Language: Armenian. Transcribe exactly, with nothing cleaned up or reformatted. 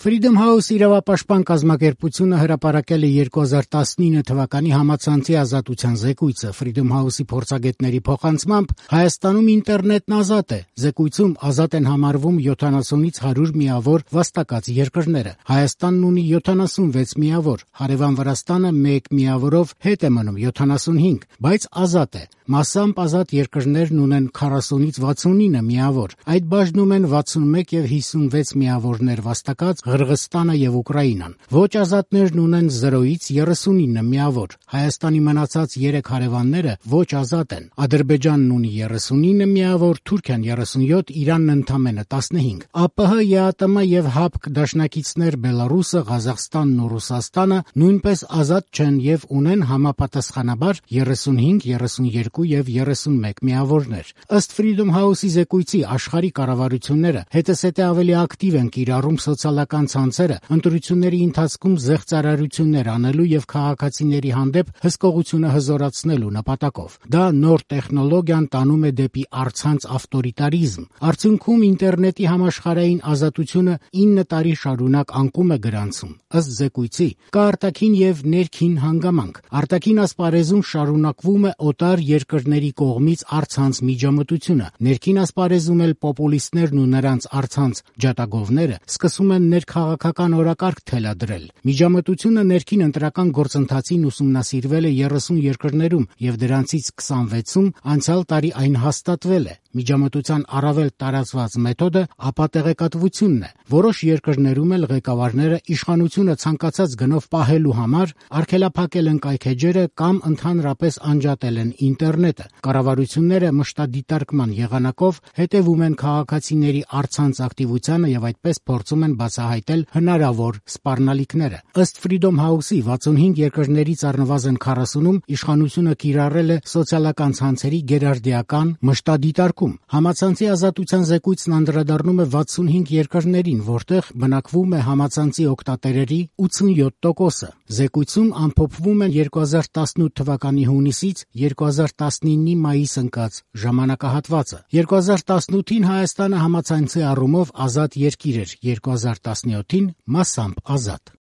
Freedom House իրավապաշտպան կազմակերպությունը հրապարակել է երկու հազար տասնինը թվականի համացանցի ազատության զեկույցը։ Freedom House-ի փորձագետների փոխանցմամբ Հայաստանում ինտերնետն ազատ է։ Զեկույցում ազատ են համարվում յոթանասունից հարյուր միավոր վաստակած երկրները։ Հայաստանն ունի յոթանասունվեց միավոր, հարևան Վրաստանը մեկ միավորով հետ է մնում յոթանասունհինգ, բայց ազատ է։ Մասամբ ազատ երկրներն ունեն քառասունից վաթսունինը միավոր։ Այդ բաժնում են վաթսունմեկ եւ հիսունվեց միավորներ վաստակած Ղրղստանը եւ Ուկրաինան։ Ոչ ազատներն ունեն զրոյից երեսունինը միավոր։ Հայաստանի մնացած երեք հարևանները ոչ ազատ են։ Ադրբեջանն ունի երեսունինը միավոր, Թուրքիան երեսունյոթ, Իրանն ընդամենը տասնհինգ։ ԱՊՀ, ԵԱՏՄ եւ ՀԱՊԿ դաշնակիցներ Բելարուսը, Ղազախստանն ու Ռուսաստանը նույնպես ազատ չեն եւ ունեն համապատասխանաբար երեսունհինգ, երեսունյոթ եւ երեսունմեկ միավորներ։ Ըստ Freedom House-ի զեկույցի աշխարհի կառավարությունները հետզհետե ավելի ակտիվ են կիրառում սոցիալական ցանցերը ընտրությունների ընթացքում զեղծարարություններ անելու եւ քաղաքացիների հանդեպ հսկողությունը հզորացնելու նպատակով։ Դա նոր տեխնոլոգիան տանում է դեպի առցանց ավտորիտարիզմ։ Արդյունքում ինտերնետի համաշխարհային ազատությունը ինը տարի շարունակ անկում է գրանցում։ Ըստ զեկույցի կա արտաքին եւ ներքին հանգամանք։ Արտաքին ասպարեզում շարունակվում է օտար երկրների կողմից առցանց միջամտությունը։ Ներքին ասպարեզում էլ պոպուլիստներն ու նրանց առցանց ջատագովները սկսում են ներքաղաքական օրակարգ թելադրել։ Միջամտությունը ներքին ընտրական գործընթացին ուսումնասիրվել է երեսուն երկրներում եւ դրանցից քսանվեցում անցյալ տարի այն հաստատվել է։ Միջամտության առավել տարածված մեթոդը ապատեղեկատվությունն է։ Որոշ երկրներում էլ ղեկավարները իշխանությունը ցանկացած գնով պահելու համար արգելափակել են կայքեջերը կամ ընդհանրապես անջատել են ինտերնետը։ Կառավարությունները մշտադիտարկման եղանակով հետևում են քաղաքացիների առցանց ակտիվությանը եւ այդպես փորձում են բացահայտել հնարավոր սպառնալիքները։ Ըստ Freedom House-ի վաթսունհինգ երկրներից առնվազն քառասունում իշխանությունը կիրառել է սոցիալական ցանցերի գերարդիական մշտադիտարկում։ Համացանցի ազատության զեկույցն անդրադառնում է վաթսունհինգ երկրներին, որտեղ բնակվում է համացանցի օգտատերերի ութսունյոթ տոկոսը։ Զեկույցում ամփոփվում են երկու հազար տասնութ թվականի հունիսից երկու հազար տասնինի մայիս ընկած ժամանակահատվածը։ երկու հազար տասնութին Հայաստանը համացանցի առումով ազատ երկիր էր, երկու հազար տասնյոթին մասամբ ազատ։